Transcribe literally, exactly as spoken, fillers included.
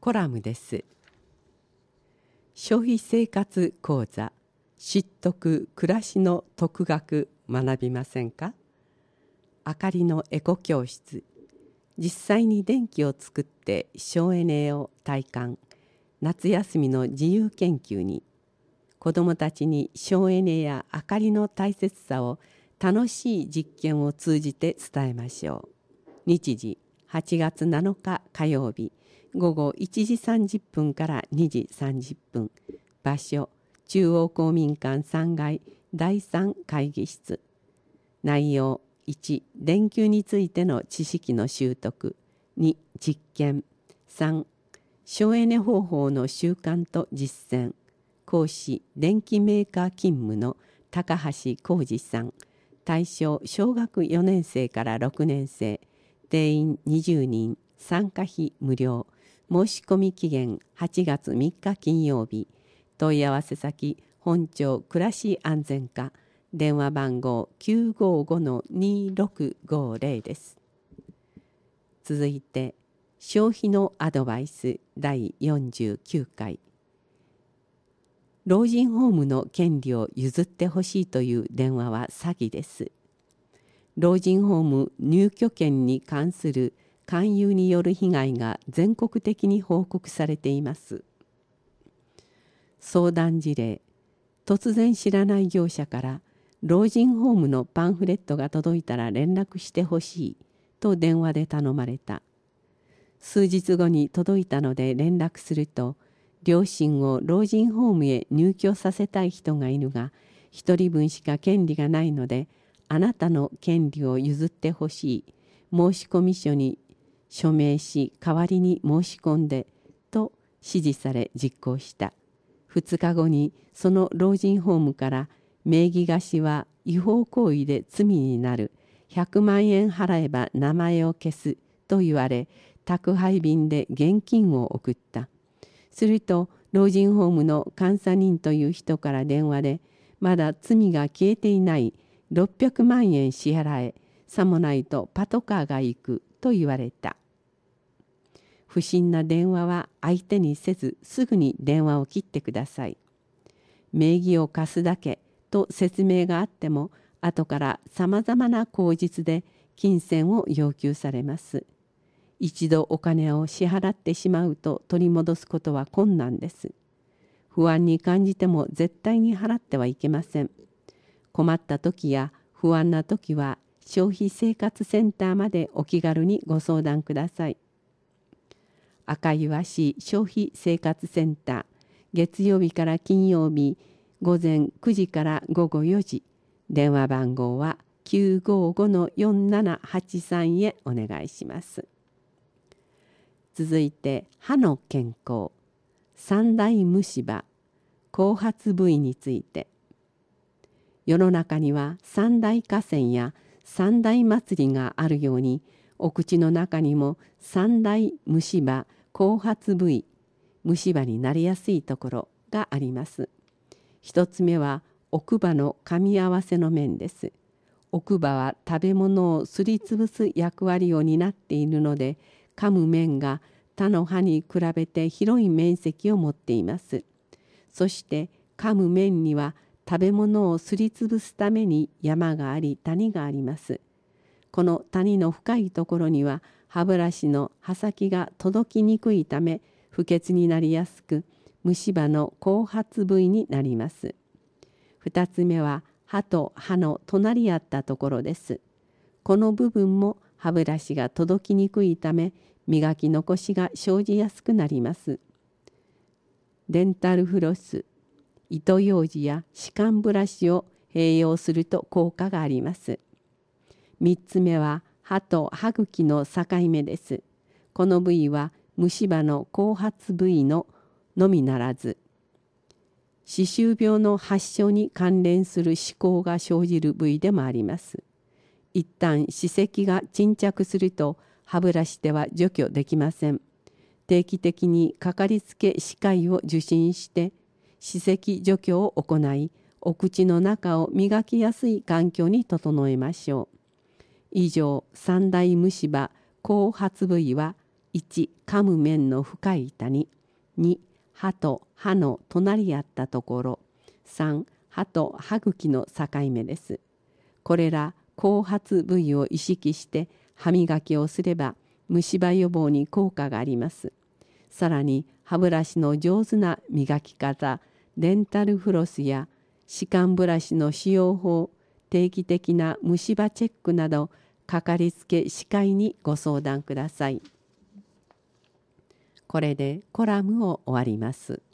コラムです。消費生活講座知得暮らしの徳学学びませんか。あかりのエコ教室、実際に電気を作って省エネを体感、夏休みの自由研究に、子どもたちに省エネや明かりの大切さを楽しい実験を通じて伝えましょう。日時はちがつなのか火曜日、午後いちじさんじゅっぷんからにじさんじゅっぷん。場所中央公民館さんがいだいさん会議室。内容いち、電球についての知識の習得。に、実験。さん、省エネ方法の習慣と実践。講師、電機メーカー勤務の高橋浩二さん。対象、小学よねんせいからろくねんせい。定員にじゅうにん。参加費無料。申し込み期限はちがつみっか金曜日。問い合わせ先、本庁暮らし安全課。電話番号 きゅうごごのにろくごぜろ です。続いて、消費のアドバイスだいよんじゅうきゅうかい。老人ホームの権利を譲ってほしいという電話は詐欺です。老人ホーム入居権に関する勧誘による被害が全国的に報告されています。相談事例、突然知らない業者から老人ホームのパンフレットが届いたら連絡してほしいと電話で頼まれた。数日後に届いたので連絡すると、両親を老人ホームへ入居させたい人がいるが、一人分しか権利がないので、あなたの権利を譲ってほしい。申込書に署名し、代わりに申し込んで、と指示され実行した。ふつかごにその老人ホームから名義貸しは違法行為で罪になる。ひゃくまんえん払えば名前を消すと言われ、宅配便で現金を送った。すると老人ホームの監査人という人から電話で、まだ罪が消えていないろっぴゃくまんえん支払え、さもないとパトカーが行くと言われた。不審な電話は相手にせず、すぐに電話を切ってください。名義を貸すだけと説明があっても、後からさまざまな口実で金銭を要求されます。一度お金を支払ってしまうと取り戻すことは困難です。不安に感じても絶対に払ってはいけません。困った時や不安な時は消費生活センターまでお気軽にご相談ください。赤岩市消費生活センター、月曜日から金曜日ごぜんくじからごごよじ、電話番号は きゅうごごのよんななはちさん へお願いします。続いて、歯の健康、三大虫歯、後発部位について。世の中には三大河川や三大祭りがあるように、お口の中にも三大虫歯、後発部位、虫歯になりやすいところがあります。一つ目は奥歯の噛み合わせの面です。奥歯は食べ物をすりつぶす役割を担っているので、噛む面が他の歯に比べて広い面積を持っています。そして噛む面には食べ物をすりつぶすために山があり谷があります。この谷の深いところには歯ブラシの刃先が届きにくいため不潔になりやすく、虫歯の後発部位になります。二つ目は歯と歯の隣り合ったところです。この部分も歯ブラシが届きにくいため磨き残しが生じやすくなります。デンタルフロス、糸ようじや歯間ブラシを併用すると効果があります。三つ目は歯と歯茎の境目です。この部位は虫歯の後発部位ののみならず、歯周病の発症に関連する歯垢が生じる部位でもあります。一旦歯石が沈着すると歯ブラシでは除去できません。定期的にかかりつけ歯科医を受診して歯石除去を行い、お口の中を磨きやすい環境に整えましょう。以上、三大虫歯後発部位はいち噛む面の深い谷、に歯と歯の隣り合ったところ、さん歯と歯茎の境目です。これら後発部位を意識して歯磨きをすれば虫歯予防に効果があります。さらに歯ブラシの上手な磨き方、デンタルフロスや歯間ブラシの使用法、定期的な虫歯チェックなど、かかりつけ歯科医にご相談ください。これでコラムを終わります。